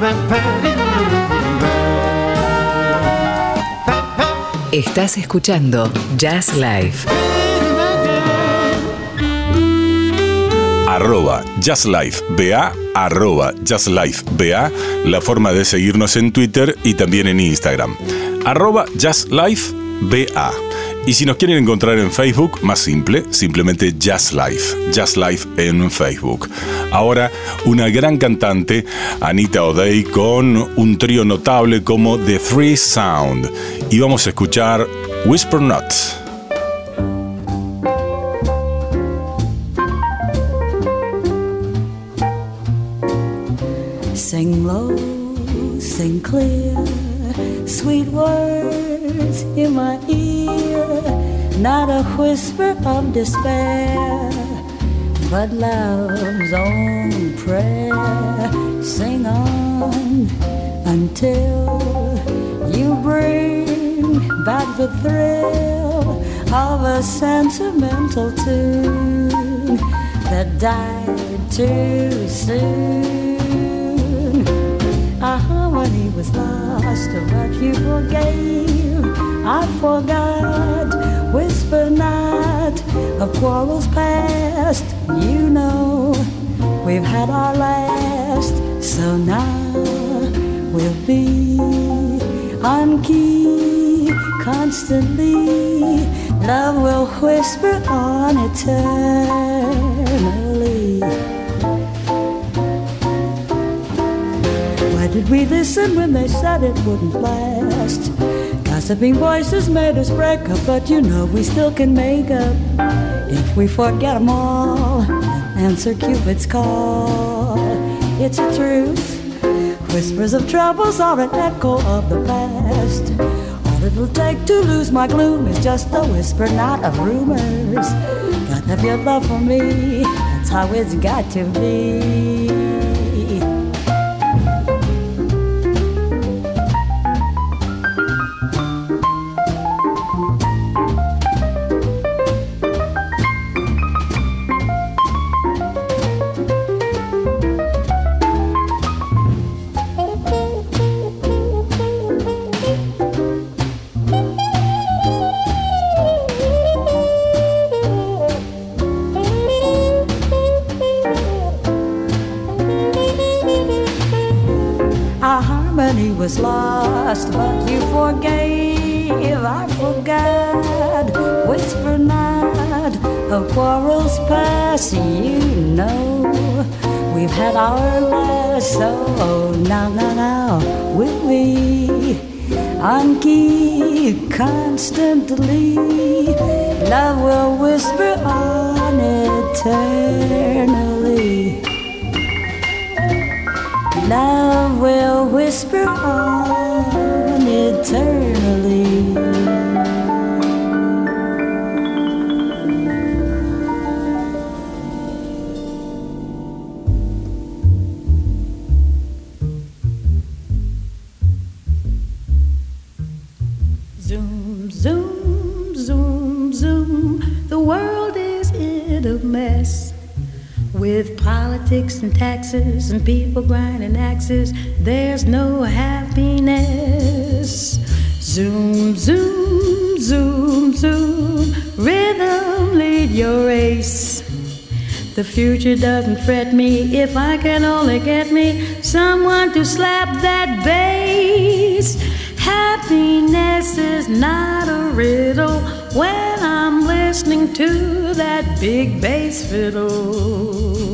Estás escuchando Jazz Life. @JazzLifeBA, @JazzLifeBA, la forma de seguirnos en Twitter y también en Instagram. @JazzLifeBA. Y si nos quieren encontrar en Facebook, más simple, simplemente Jazz Life en Facebook. Ahora, una gran cantante, Anita O'Day, con un trío notable como The Three Sound. Y vamos a escuchar Whisper Not. Sing low, sing clear, sweet words in my ear, not a whisper of despair, but love's own prayer. Sing on until you bring back the thrill of a sentimental tune that died too soon. When he was lost, but you forgave, I forgot. Whisper not of quarrels past. You know we've had our last, so now we'll be on key constantly. Love will whisper on eternally. Why did we listen when they said it wouldn't last? Gossiping voices made us break up, but you know we still can make up if we forget them all and answer Cupid's call. It's the truth. Whispers of troubles are an echo of the past. All it will take to lose my gloom is just a whisper, not of rumors. Gotta have your love for me, that's how it's got to be. Was lost, but you forgave. I forgot. Whisper not of quarrels past. You know we've had our last. So now we'll be on key constantly. Love will whisper on eternally. Love will whisper on eternally. Zoom, zoom, zoom, zoom. The world is in a mess. With politics and taxes and people grinding axes, there's no happiness. Zoom, zoom, zoom, zoom. Rhythm, lead your race. The future doesn't fret me if I can only get me someone to slap that bass. Happiness is not a riddle when I'm listening to that big bass fiddle.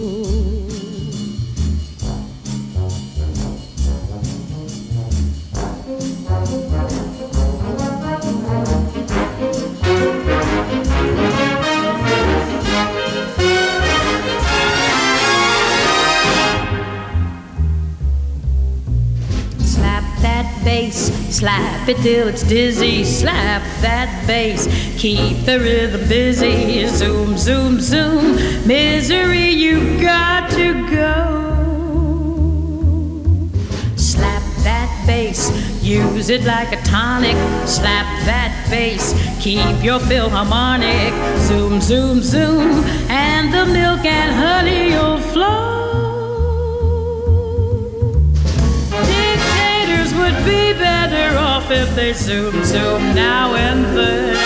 Slap it till it's dizzy, slap that bass, keep the rhythm busy. Zoom, zoom, zoom, misery, you got to go. Slap that bass, use it like a tonic. Slap that bass, keep your Philharmonic. Zoom, zoom, zoom, and the milk and honey will flow. off if they zoom, zoom now and then.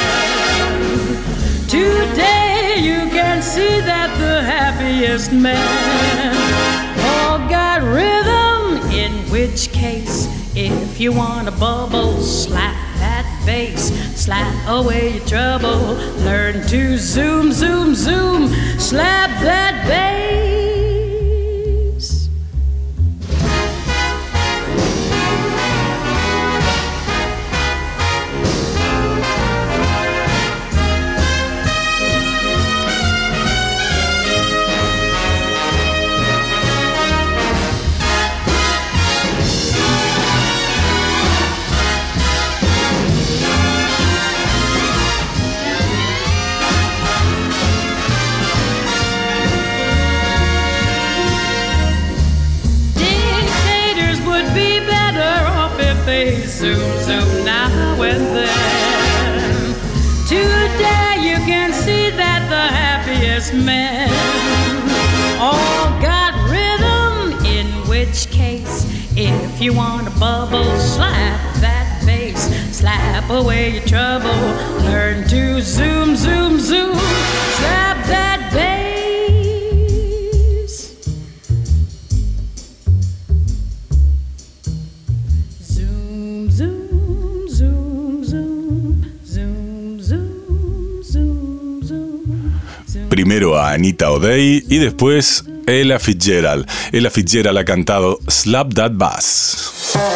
Today you can see that the happiest man all got rhythm, in which case, if you want a bubble, slap that bass, slap away your trouble, learn to zoom, zoom, zoom, slap that bass. Zoom, zoom now and then. Today you can see that the happiest men all got rhythm, in which case, if you want a bubble, slap that bass, slap away your trouble, learn to zoom, zoom, zoom, slap that bass. Primero a Anita O'Day y después Ella Fitzgerald. Ella Fitzgerald ha cantado Slap That Bass.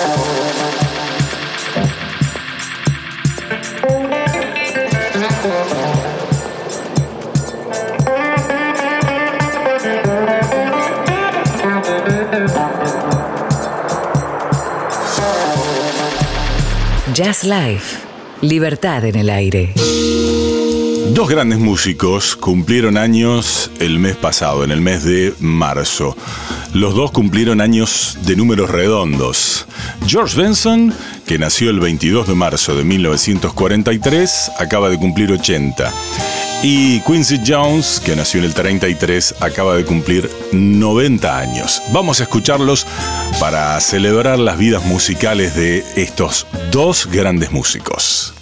Jazz Life. Libertad en el aire. Dos grandes músicos cumplieron años el mes pasado, en el mes de marzo. Los dos cumplieron años de números redondos. George Benson, que nació el 22 de marzo de 1943, acaba de cumplir 80. Y Quincy Jones, que nació en el 33, acaba de cumplir 90 años. Vamos a escucharlos para celebrar las vidas musicales de estos dos grandes músicos.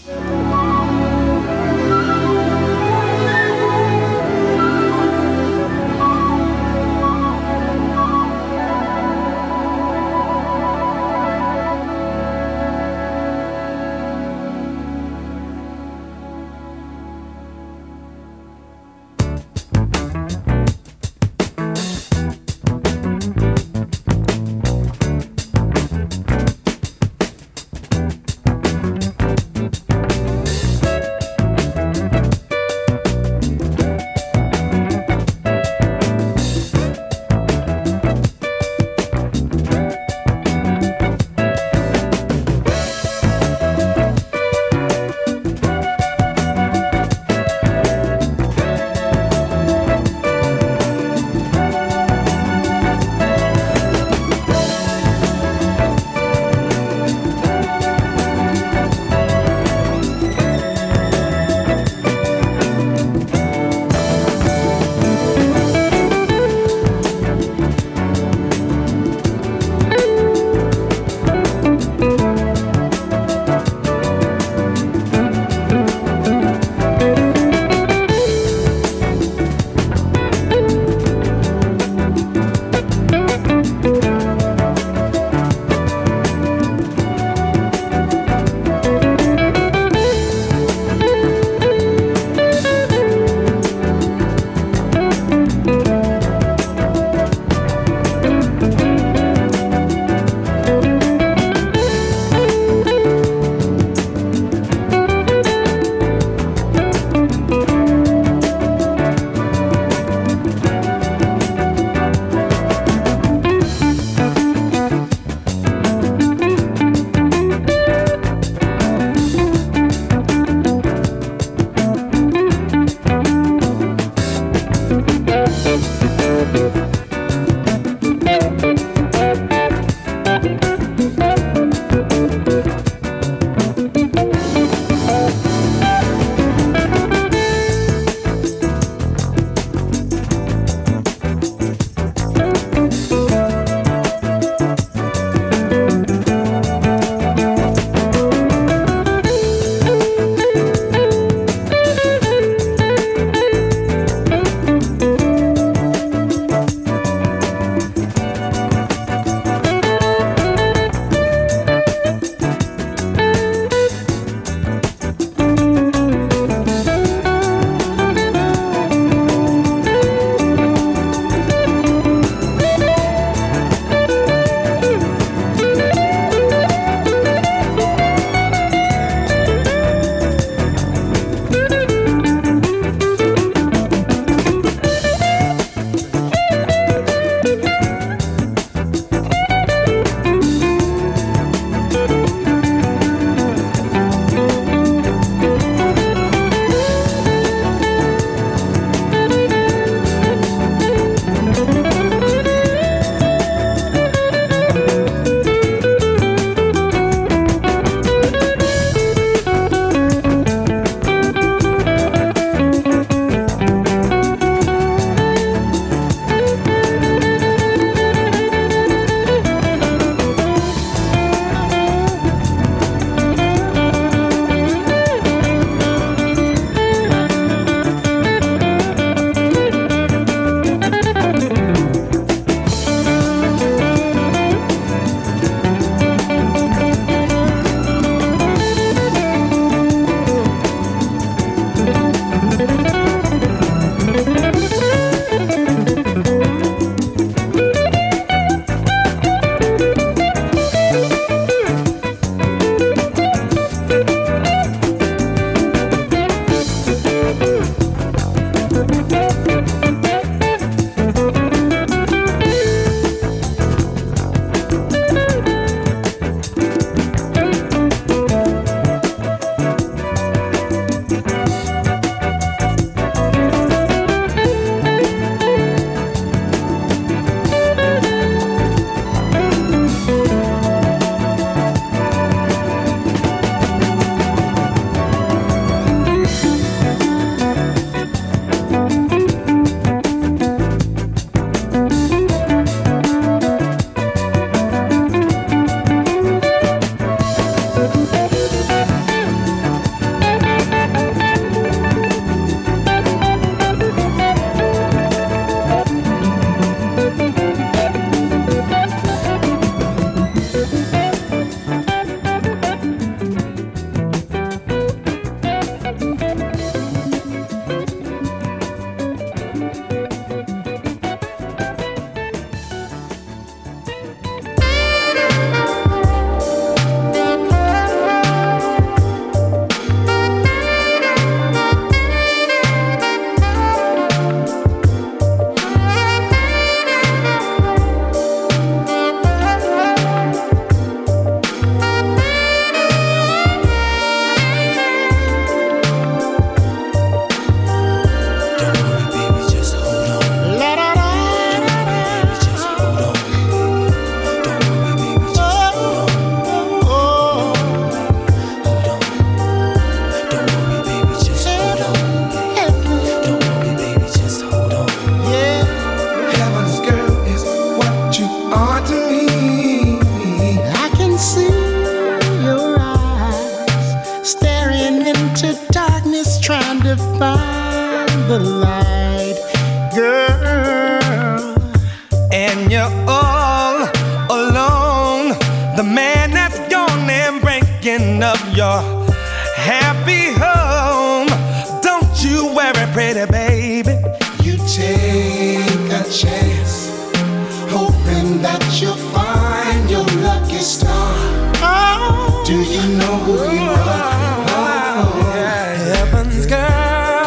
clean up your happy home. Don't you worry, pretty baby. You take a chance, hoping that you'll find your lucky star. Oh, do you know who you are? Oh, yeah. Heaven's girl.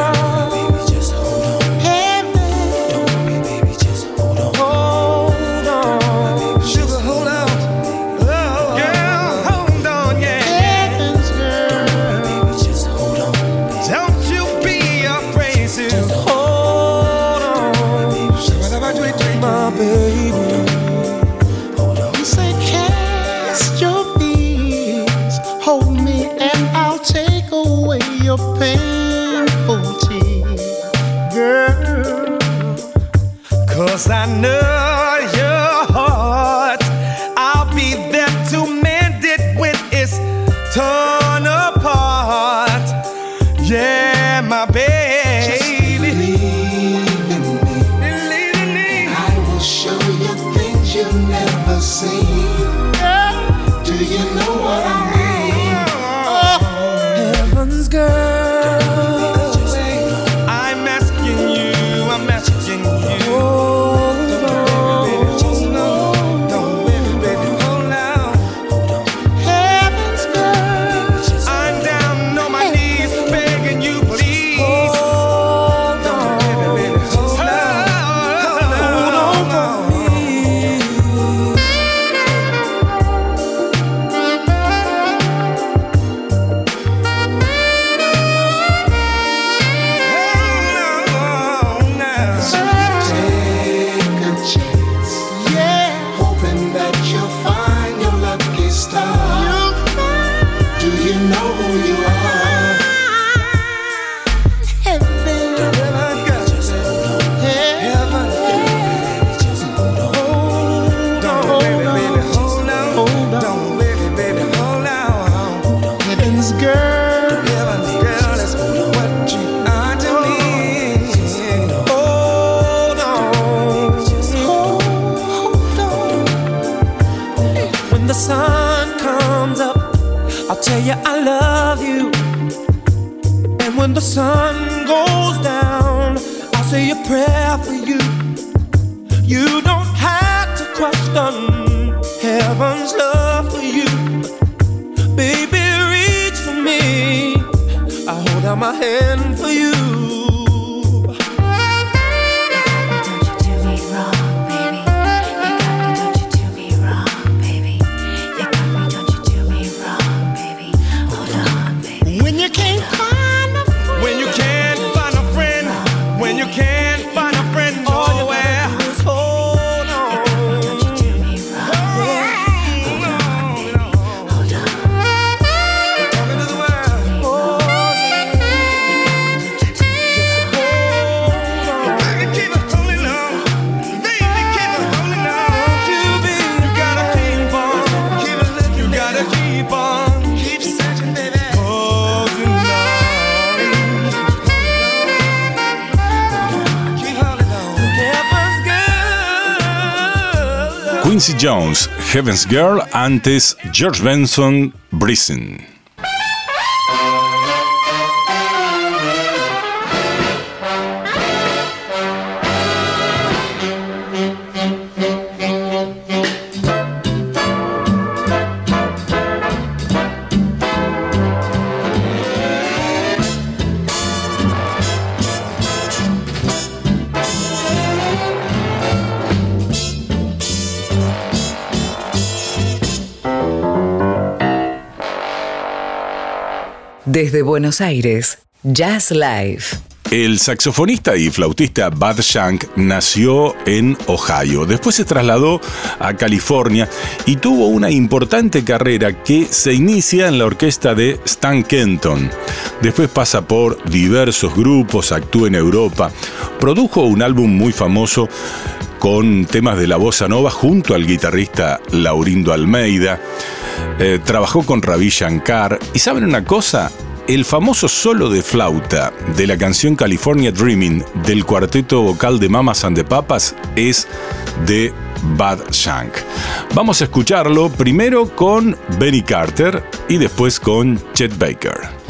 Cause I know your heart, I'll be there to mend it when it's torn apart. Yeah, my baby. Just believe in me. I will show you things you've never seen. Do you know what I mean? Oh, heaven's girl, I'm asking you, I'm asking you. I love you. And when the sun goes down, I'll say a prayer for you. You don't have to question heaven's love for you. Baby, reach for me, I hold out my hand for you. Quincy Jones, Heaven's Girl, antes George Benson, Breezin'. Desde Buenos Aires, Jazz Life. El saxofonista y flautista Bud Shank nació en Ohio. Después se trasladó a California y tuvo una importante carrera que se inicia en la orquesta de Stan Kenton. Después pasa por diversos grupos, actúa en Europa. Produjo un álbum muy famoso con temas de la bossa nova junto al guitarrista Laurindo Almeida. Trabajó con Ravi Shankar. ¿Y saben una cosa? El famoso solo de flauta de la canción California Dreaming del cuarteto vocal de Mamas and the Papas es de Bud Shank. Vamos a escucharlo primero con Benny Carter y después con Chet Baker.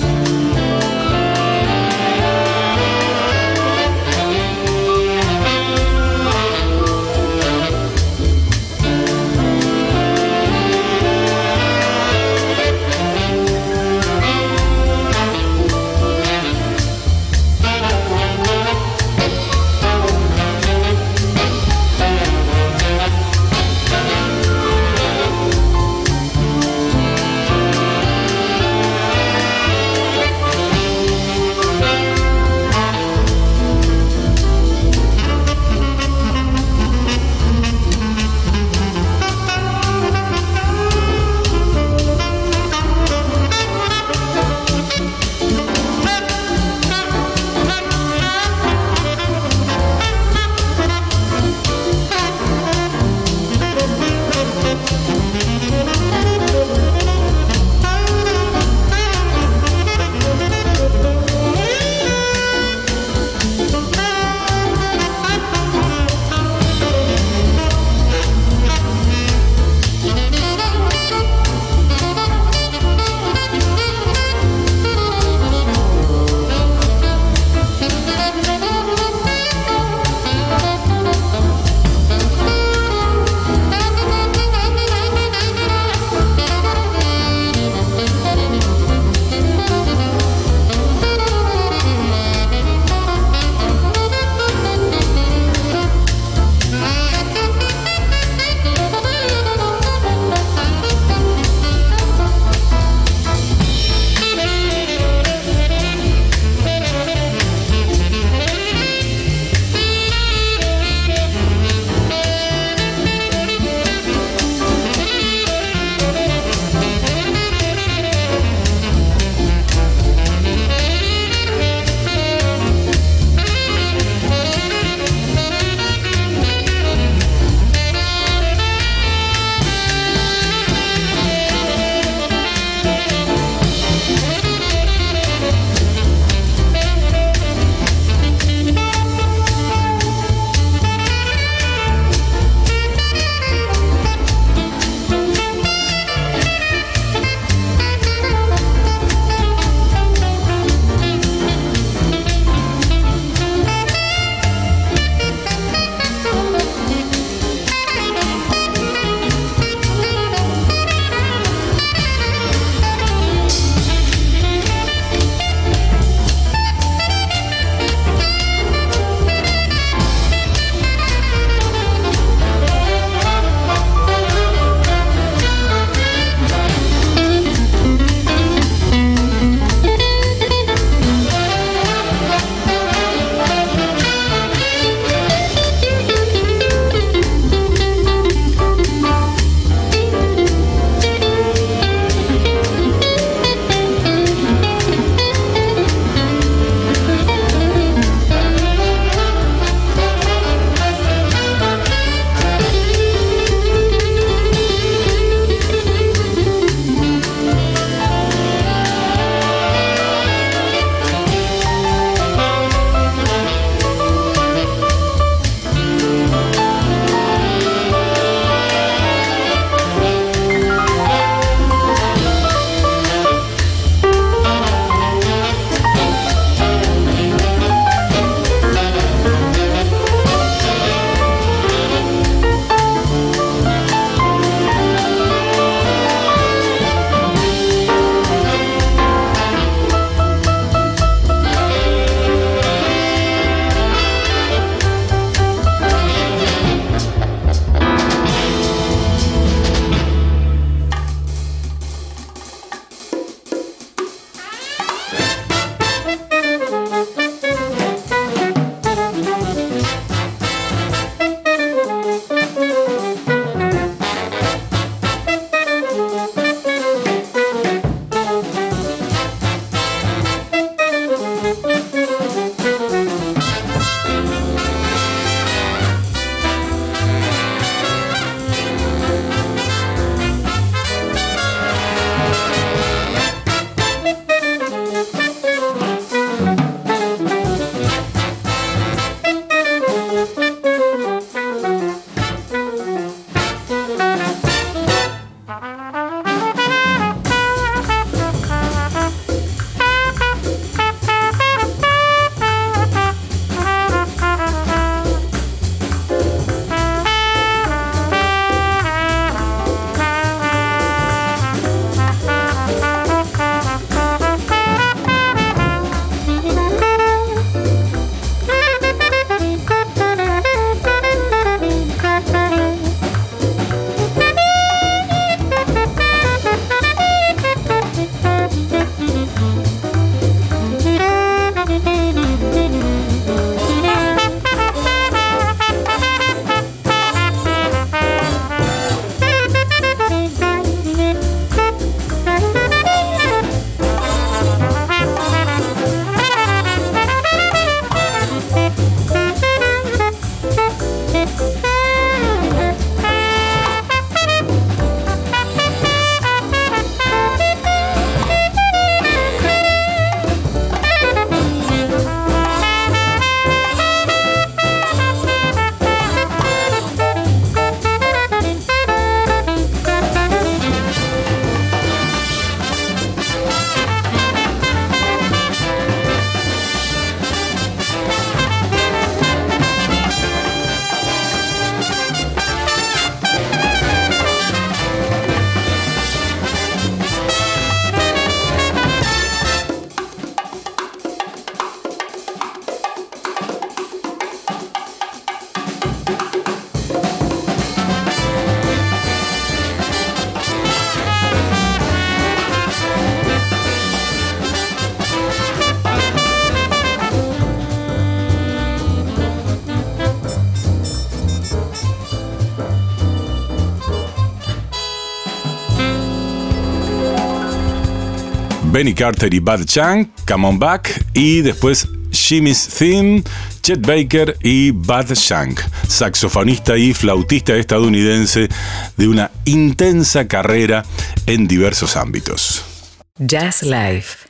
Benny Carter y Bud Chang, Come On Back, y después Jimmy's Theme, Chet Baker y Bud Shank, saxofonista y flautista estadounidense de una intensa carrera en diversos ámbitos. Jazz Life.